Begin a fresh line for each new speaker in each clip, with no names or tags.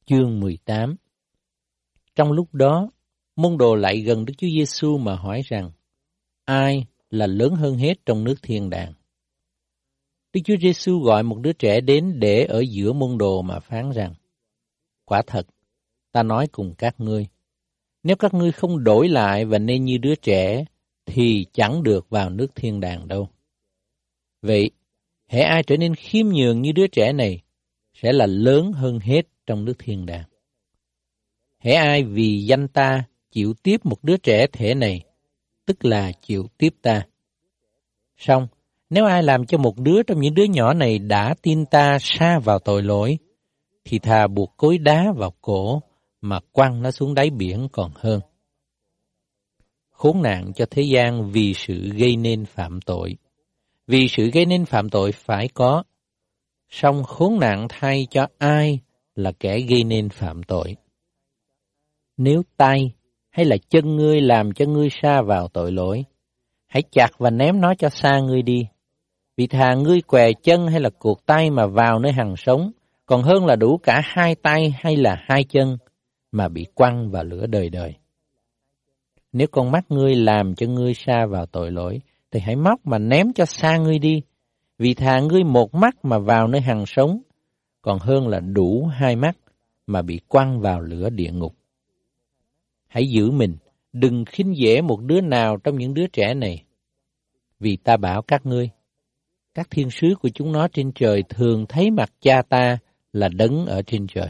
Chương 18. Trong lúc đó, môn đồ lại gần Đức Chúa Giêsu mà hỏi rằng, ai là lớn hơn hết trong nước thiên đàng? Đức Chúa Giêsu gọi một đứa trẻ đến để ở giữa môn đồ mà phán rằng, quả thật, ta nói cùng các ngươi, nếu các ngươi không đổi lại và nên như đứa trẻ, thì chẳng được vào nước thiên đàng đâu. Vậy, hễ ai trở nên khiêm nhường như đứa trẻ này, sẽ là lớn hơn hết trong nước thiên đàng. Hễ ai vì danh ta chịu tiếp một đứa trẻ thể này, tức là chịu tiếp ta. Song, nếu ai làm cho một đứa trong những đứa nhỏ này đã tin ta sa vào tội lỗi, thì thà buộc cối đá vào cổ mà quăng nó xuống đáy biển còn hơn. Khốn nạn cho thế gian vì sự gây nên phạm tội. Vì sự gây nên phạm tội phải có, song khốn nạn thay cho ai là kẻ gây nên phạm tội. Nếu tay hay là chân ngươi làm cho ngươi sa vào tội lỗi, hãy chặt và ném nó cho xa ngươi đi. Vì thà ngươi què chân hay là cụt tay mà vào nơi hằng sống, còn hơn là đủ cả hai tay hay là hai chân mà bị quăng vào lửa đời đời. Nếu con mắt ngươi làm cho ngươi sa vào tội lỗi, thì hãy móc mà ném cho xa ngươi đi. Vì thà ngươi một mắt mà vào nơi hằng sống, còn hơn là đủ hai mắt mà bị quăng vào lửa địa ngục. Hãy giữ mình, đừng khinh dễ một đứa nào trong những đứa trẻ này. Vì ta bảo các ngươi, các thiên sứ của chúng nó trên trời thường thấy mặt cha ta là đấng ở trên trời.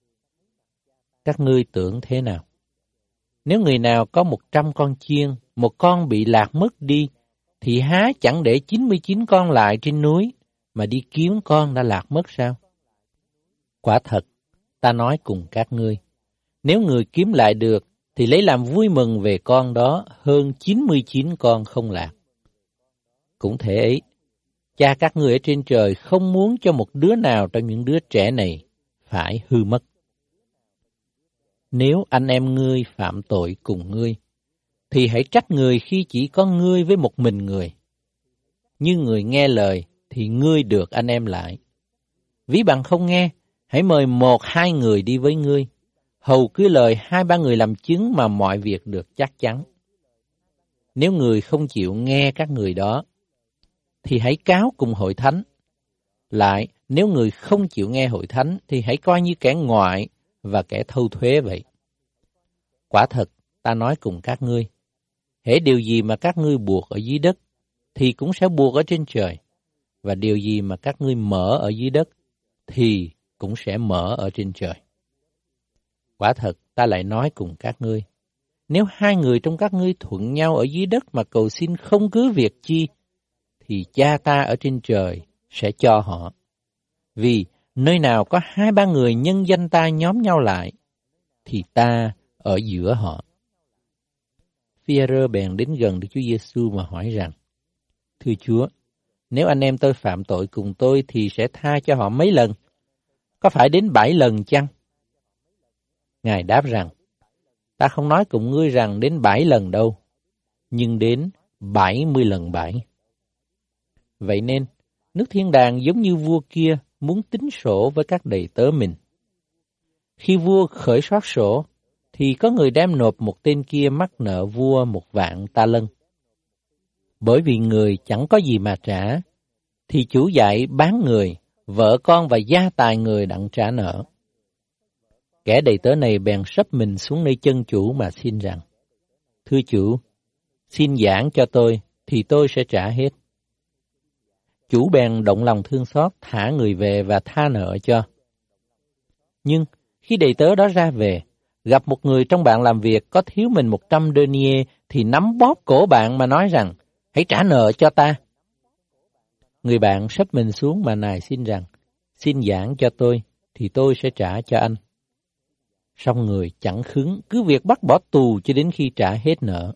Các ngươi tưởng thế nào? Nếu người nào có 100 con chiên, một con bị lạc mất đi, thì há chẳng để 99 con lại trên núi, mà đi kiếm con đã lạc mất sao? Quả thật, ta nói cùng các ngươi, nếu người kiếm lại được, thì lấy làm vui mừng về con đó hơn 99 con không lạc. Cũng thế ấy, cha các ngươi ở trên trời không muốn cho một đứa nào trong những đứa trẻ này phải hư mất. Nếu anh em ngươi phạm tội cùng ngươi, thì hãy trách người khi chỉ có ngươi với một mình người. Như người nghe lời, thì ngươi được anh em lại. Ví bằng không nghe, hãy mời 1-2 người đi với ngươi. Hầu cứ lời 2-3 người làm chứng mà mọi việc được chắc chắn. Nếu người không chịu nghe các người đó, thì hãy cáo cùng hội thánh. Lại, nếu người không chịu nghe hội thánh, thì hãy coi như kẻ ngoại và kẻ thâu thuế vậy. Quả thật, ta nói cùng các ngươi, hễ điều gì mà các ngươi buộc ở dưới đất, thì cũng sẽ buộc ở trên trời. Và điều gì mà các ngươi mở ở dưới đất, thì cũng sẽ mở ở trên trời. Quả thật, ta lại nói cùng các ngươi, nếu 2 người trong các ngươi thuận nhau ở dưới đất mà cầu xin không cứ việc chi, thì cha ta ở trên trời sẽ cho họ. Vì nơi nào có 2-3 người nhân danh ta nhóm nhau lại, thì ta ở giữa họ. Phi-e-rơ bèn đến gần Đức Chúa Giêsu mà hỏi rằng, thưa Chúa, nếu anh em tôi phạm tội cùng tôi thì sẽ tha cho họ mấy lần? Có phải đến 7 lần chăng? Ngài đáp rằng, ta không nói cùng ngươi rằng đến 7 lần đâu, nhưng đến 70 lần 7. Vậy nên, nước thiên đàng giống như vua kia muốn tính sổ với các đầy tớ mình. Khi vua khởi soát sổ, thì có người đem nộp một tên kia mắc nợ vua 1,000,000 ta lân. Bởi vì người chẳng có gì mà trả, thì chủ dạy bán người, vợ con và gia tài người đặng trả nợ. Kẻ đầy tớ này bèn sấp mình xuống nơi chân chủ mà xin rằng, thưa chủ, xin giảng cho tôi, thì tôi sẽ trả hết. Chủ bèn động lòng thương xót, thả người về và tha nợ cho. Nhưng khi đầy tớ đó ra về, gặp một người trong bạn làm việc có thiếu mình 100 denier, thì nắm bóp cổ bạn mà nói rằng, hãy trả nợ cho ta. Người bạn sấp mình xuống mà nài xin rằng, xin giảng cho tôi, thì tôi sẽ trả cho anh. Song người chẳng khứng, cứ việc bắt bỏ tù cho đến khi trả hết nợ.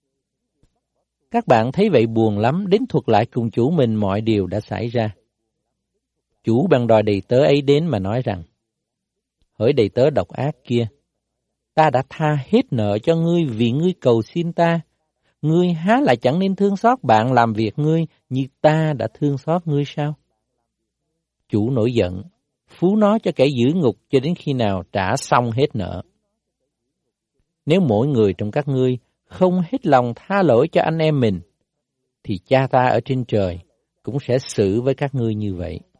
Các bạn thấy vậy buồn lắm, đến thuật lại cùng chủ mình mọi điều đã xảy ra. Chủ bèn đòi đầy tớ ấy đến mà nói rằng, hỡi đầy tớ độc ác kia, ta đã tha hết nợ cho ngươi vì ngươi cầu xin ta. Ngươi há lại chẳng nên thương xót bạn làm việc ngươi như ta đã thương xót ngươi sao? Chủ nổi giận, phú nó cho kẻ giữ ngục cho đến khi nào trả xong hết nợ. Nếu mỗi người trong các ngươi không hết lòng tha lỗi cho anh em mình, thì Cha ta ở trên trời cũng sẽ xử với các ngươi như vậy.